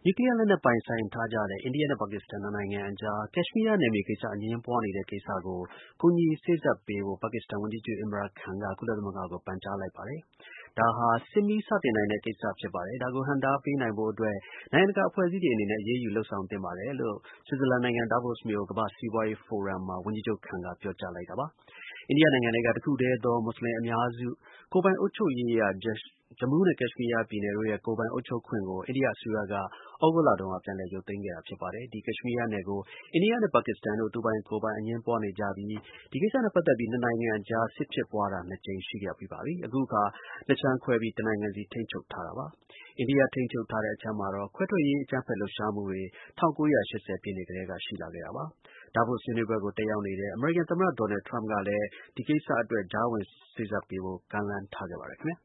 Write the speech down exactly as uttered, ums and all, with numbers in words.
နျူကလီးယားလက်နက်ပိုင်ဆိုင်ထားကြတဲ့ အိန္ဒိယနဲ့ ပါကစ္စတန် နှစ်နိုင်ငံအကြား ကက်ရှ်မီးယားနယ်မြေကိစ္စ အငြင်းပွားနေတဲ့ကိစ္စကို ကူညီစေ့စပ်ပေးဖို့ ပါကစ္စတန် ဝန်ကြီးချုပ် Imran Khan က ကုလသမဂ္ဂကို ပန်ကြားလိုက်ပါတယ်။ ဒါဟာ စစ်မီးစတင်နိုင်တဲ့ကိစ္စဖြစ်ပါတယ်။ ဒါကို ဟန့်တားပေးနိုင်ဖို့အတွက် နိုင်ငံတကာအဖွဲ့အစည်းတွေအနေနဲ့ အရေးယူလုပ်ဆောင်သင့်ပါတယ်လို့ ဆွစ်ဇာလန်နိုင်ငံ Davos မြို့ ကမ္ဘာ့စီးပွားရေးဖိုရမ်မှာ ဝန်ကြီးချုပ် Khan က ပြောကြားလိုက်တာပါ။ အိန္ဒိယနိုင်ငံထဲက တစ်ခုတည်းသော မွတ်ဆလင်အများစု ကိုယ်ပိုင်အုပ်ချုပ်ရေးရ Jammu နဲ့ Kashmir ပြည်နယ်တို့ရဲ့ ကိုယ်ပိုင်အုပ်ချုပ်ခွင့်ကို အိန္ဒိယအစိုးရက သြဂုတ်လတုန်းက ပြန်လည် ရုပ်သိမ်းခဲ့တာဖြစ်ပါတယ်။ ဒီ ကက်ရှ်မီးယားနယ်ကို အိန္ဒိယနဲ့ ပါကစ္စတန်တို့ သူပိုင်ကိုယ်ပိုင် အငြင်းပွားနေကြပြီး ဒီကိစ္စနဲ့ပတ်သက်ပြီး နှစ်နိုင်ငံအကြား စစ်ဖြစ်ပွားတာ နှစ်ကြိမ်ရှိခဲ့ပြီးပါပြီ။ အခုအခါ နှစ်ခြမ်းခွဲပြီး တစ်နိုင်ငံစီ ထိန်းချုပ်ထားတာပါ။ အိန္ဒိယ ထိန်းချုပ်ထားတဲ့ အခြမ်းမှာတော့ ခွဲထွက်ရေး အကြမ်းဖက်လှုပ်ရှားမှုတွေ ၁၉၈၀ ပြည့်နှစ်ကတည်းက ရှိလာခဲ့တာပါ။ Davos ဆွေးနွေးပွဲကို တက်ရောက်နေတဲ့ အမေရိကန်သမ္မတ ဒေါ်နယ်ထရမ့်ကလည်း ဒီကိစ္စအတွက် ကြားဝင်စေ့စပ်ပေးဖို့ ကမ်းလှမ်းထားခဲ့ပါတယ် ခင်ဗျာ